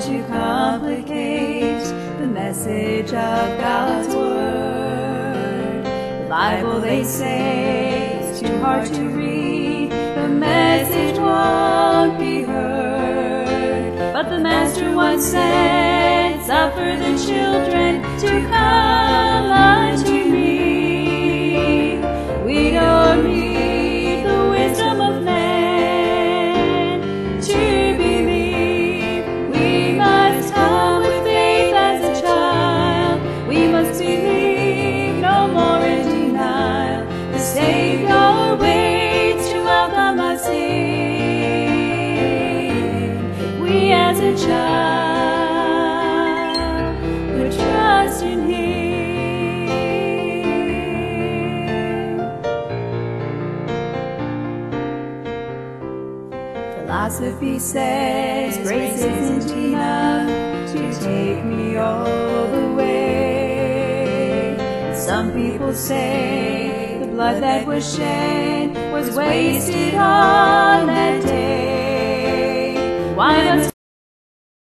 to complicate the message of God's word. The Bible, they say, is too hard to read. The message won't be heard. But the Master once said, suffer the children to come unto me. We don't need the wisdom of man to believe. We must come with faith as a child. We must believe, no more in denial. The Savior waits to welcome us in. We as a child would trust in Him. Philosophy says grace isn't enough to take me all the way. Some people say the blood that was shed was wasted on that day. Why must